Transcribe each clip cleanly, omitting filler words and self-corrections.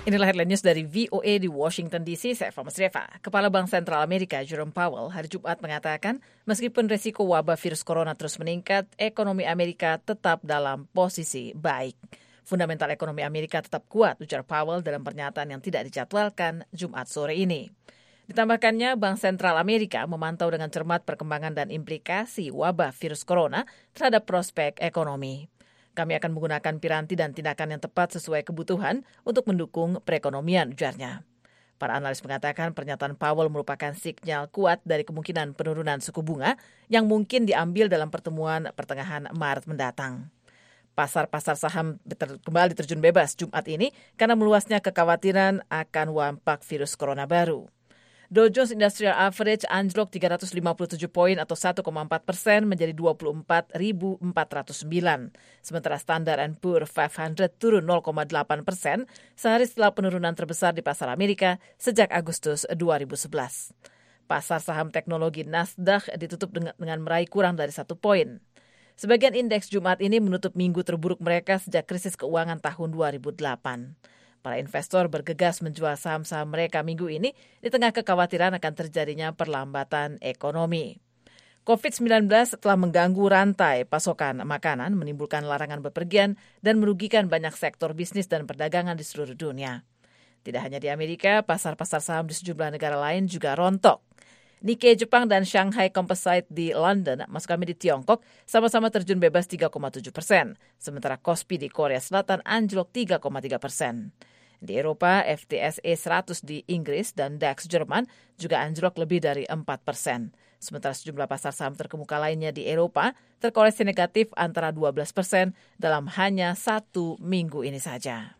Inilah headline news dari VOA di Washington DC, saya Eva Masreva. Kepala Bank Sentral Amerika Jerome Powell hari Jumat mengatakan meskipun risiko wabah virus corona terus meningkat, ekonomi Amerika tetap dalam posisi baik. Fundamental ekonomi Amerika tetap kuat, ujar Powell dalam pernyataan yang tidak dijadwalkan Jumat sore ini. Ditambahkannya, Bank Sentral Amerika memantau dengan cermat perkembangan dan implikasi wabah virus corona terhadap prospek ekonomi. Kami akan menggunakan piranti dan tindakan yang tepat sesuai kebutuhan untuk mendukung perekonomian, ujarnya. Para analis mengatakan pernyataan Powell merupakan sinyal kuat dari kemungkinan penurunan suku bunga yang mungkin diambil dalam pertemuan pertengahan Maret mendatang. Pasar-pasar saham kembali terjun bebas Jumat ini karena meluasnya kekhawatiran akan wabah virus corona baru. Dow Jones Industrial Average anjlok 357 poin atau 1,4% menjadi 24.409. Sementara Standard & Poor's 500 turun 0,8% sehari setelah penurunan terbesar di pasar Amerika sejak Agustus 2011. Pasar saham teknologi Nasdaq ditutup dengan meraih kurang dari 1 poin. Sebagian indeks Jumat ini menutup minggu terburuk mereka sejak krisis keuangan tahun 2008. Para investor bergegas menjual saham-saham mereka minggu ini di tengah kekhawatiran akan terjadinya perlambatan ekonomi. COVID-19 telah mengganggu rantai pasokan makanan, menimbulkan larangan bepergian, dan merugikan banyak sektor bisnis dan perdagangan di seluruh dunia. Tidak hanya di Amerika, pasar-pasar saham di sejumlah negara lain juga rontok. Nikkei Jepang dan Shanghai Composite di London, maksud kami di Tiongkok, sama-sama terjun bebas 3,7%. Sementara Kospi di Korea Selatan anjlok 3,3%. Di Eropa, FTSE 100 di Inggris dan DAX Jerman juga anjlok lebih dari 4%. Sementara sejumlah pasar saham terkemuka lainnya di Eropa terkoreksi negatif antara 12% dalam hanya 1 minggu ini saja.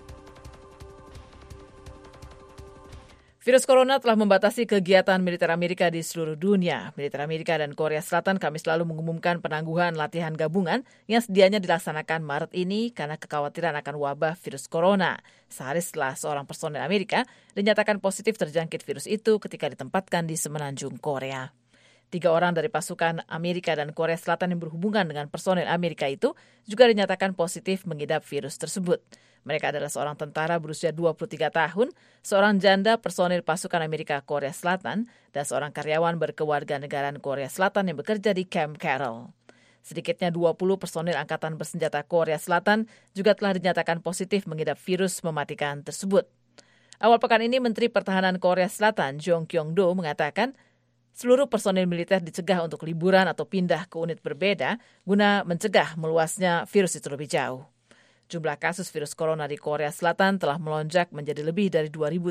Virus corona telah membatasi kegiatan militer Amerika di seluruh dunia. Militer Amerika dan Korea Selatan Kamis lalu mengumumkan penangguhan latihan gabungan yang sedianya dilaksanakan Maret ini karena kekhawatiran akan wabah virus corona. Sehari setelah seorang personel Amerika dinyatakan positif terjangkit virus itu ketika ditempatkan di semenanjung Korea. 3 orang dari pasukan Amerika dan Korea Selatan yang berhubungan dengan personel Amerika itu juga dinyatakan positif mengidap virus tersebut. Mereka adalah seorang tentara berusia 23 tahun, seorang janda personil pasukan Amerika Korea Selatan, dan seorang karyawan berkewarganegaraan Korea Selatan yang bekerja di Camp Carroll. Sedikitnya 20 personil Angkatan Bersenjata Korea Selatan juga telah dinyatakan positif mengidap virus mematikan tersebut. Awal pekan ini Menteri Pertahanan Korea Selatan Jong Kyung-do mengatakan seluruh personil militer dicegah untuk liburan atau pindah ke unit berbeda guna mencegah meluasnya virus itu lebih jauh. Jumlah kasus virus corona di Korea Selatan telah melonjak menjadi lebih dari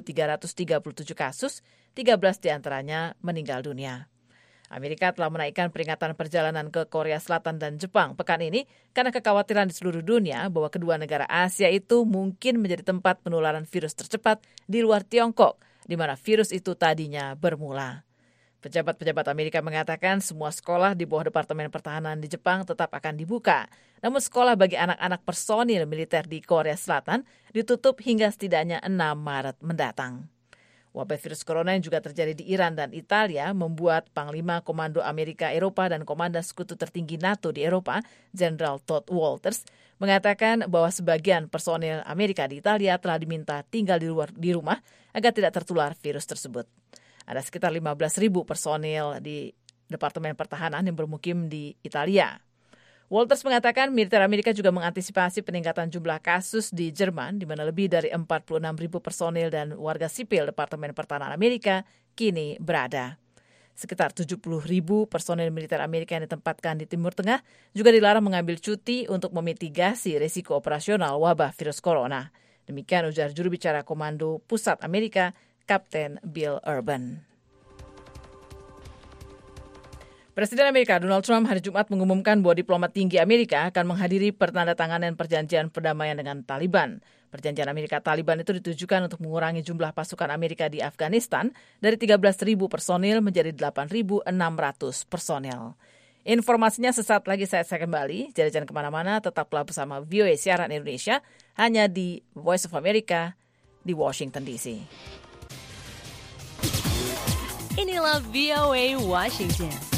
2.337 kasus, 13 diantaranya meninggal dunia. Amerika telah menaikkan peringatan perjalanan ke Korea Selatan dan Jepang pekan ini karena kekhawatiran di seluruh dunia bahwa kedua negara Asia itu mungkin menjadi tempat penularan virus tercepat di luar Tiongkok, di mana virus itu tadinya bermula. Pejabat-pejabat Amerika mengatakan semua sekolah di bawah Departemen Pertahanan di Jepang tetap akan dibuka. Namun sekolah bagi anak-anak personil militer di Korea Selatan ditutup hingga setidaknya 6 Maret mendatang. Wabah virus corona yang juga terjadi di Iran dan Italia membuat Panglima Komando Amerika Eropa dan Komandan Sekutu Tertinggi NATO di Eropa, Jenderal Todd Walters, mengatakan bahwa sebagian personil Amerika di Italia telah diminta tinggal di rumah agar tidak tertular virus tersebut. Ada sekitar 15.000 personil di Departemen Pertahanan yang bermukim di Italia. Walters mengatakan militer Amerika juga mengantisipasi peningkatan jumlah kasus di Jerman, di mana lebih dari 46.000 personil dan warga sipil Departemen Pertahanan Amerika kini berada. Sekitar 70.000 personil militer Amerika yang ditempatkan di Timur Tengah juga dilarang mengambil cuti untuk memitigasi risiko operasional wabah virus corona. Demikian ujar juru bicara Komando Pusat Amerika, Kapten Bill Urban. Presiden Amerika Donald Trump hari Jumat mengumumkan bahwa diplomat tinggi Amerika akan menghadiri penandatanganan perjanjian perdamaian dengan Taliban. Perjanjian Amerika-Taliban itu ditujukan untuk mengurangi jumlah pasukan Amerika di Afghanistan dari 13.000 personil menjadi 8.600 personil. Informasinya sesaat lagi saya kembali. Jadi jangan kemana-mana, tetaplah bersama VOA Siaran Indonesia hanya di Voice of America di Washington DC. Inilah VOA Washington.